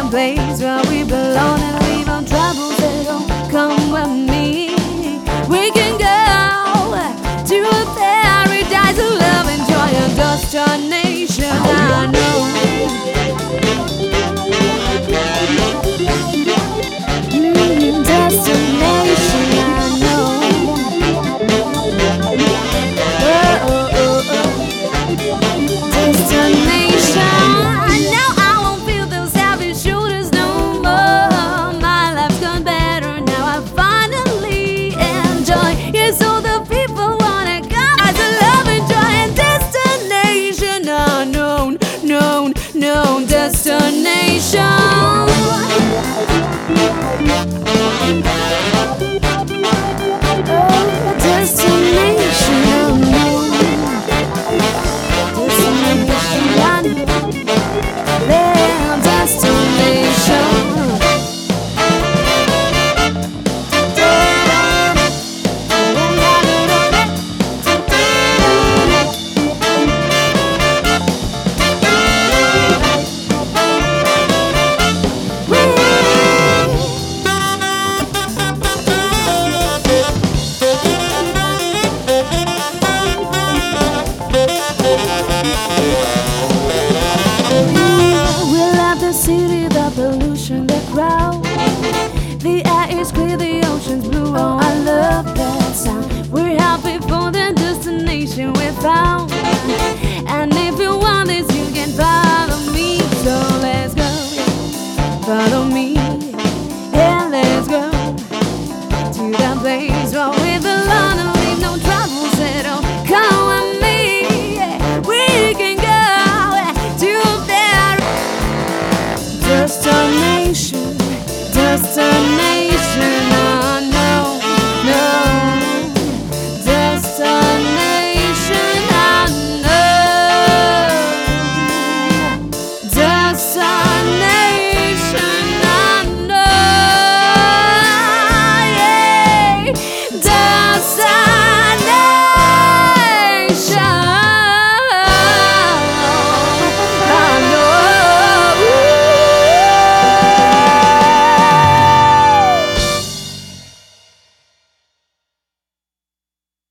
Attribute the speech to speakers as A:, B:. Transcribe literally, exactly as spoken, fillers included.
A: place where we belong and leave our troubles that don't come with me. We can go to a paradise of love and joy, a destination I know. Mm, destination I know. Oh, oh, oh, oh. Destination. Now I won't feel those heavy shoulders no more. My life's gone better now. I finally enjoy. Yes, all the people wanna come as a love and joy and destination unknown, known, known destination. Oh, destination unknown. Destination unknown. Their destination. The city, the pollution, the crowd. The air is clear, the ocean's blue. Oh, I love that sound. We're happy for the destination we found. And if you want this, you can follow me. So let's go, follow me. Yeah, let's go to that place where we belong and leave no troubles at all. Come with me, yeah. We can go to there. Destination, destination.